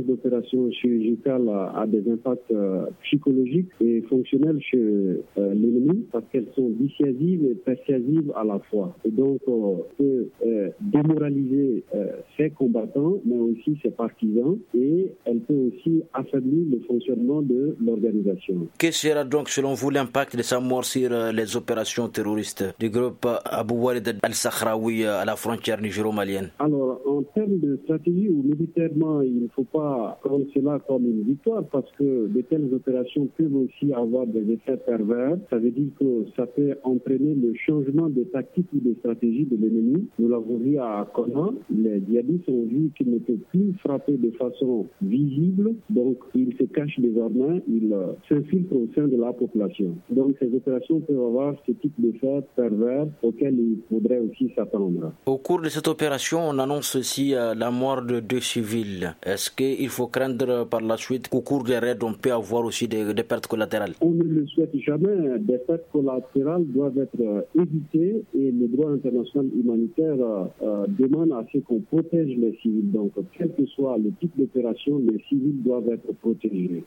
d'opération chirurgicale a des impacts psychologiques et fonctionnels chez l'ennemi parce qu'elles sont dissuasives et persuasives à la fois. Et donc, on peut démoraliser ses combattants, mais aussi ses partisans, et elle peut aussi affaiblir le fonctionnement de l'organisation. Quel sera donc, selon vous, l'impact de sa mort sur les opérations terroristes du groupe Abou Walid al-Sakhraoui à la frontière nigéro-malienne? Alors, en termes de stratégie ou militairement, il ne faut pas prendre cela comme une victoire parce que de telles opérations peuvent aussi avoir des effets pervers. Ça veut dire que ça peut entraîner le changement de tactique ou de stratégie de l'ennemi. Nous l'avons vu à Kona, les djihadistes ont vu qu'ils ne peuvent plus frapper de façon visible, donc ils se cachent désormais, ils s'infiltrent au sein de la population. Donc ces opérations peuvent avoir ce type d'effet pervers auquel il faudrait aussi s'attendre. Au cours de cette opération, on annonce aussi la mort de 2 civils. Est-ce qu'il faut craindre par la suite qu'au cours des raids, on peut avoir aussi des pertes collatérales? On ne le souhaite jamais. Des pertes collatérales doivent être évitées et le droit international humanitaire demande à ce qu'on protège les civils. Donc, quel que soit le type d'opération, les civils doivent être protégés.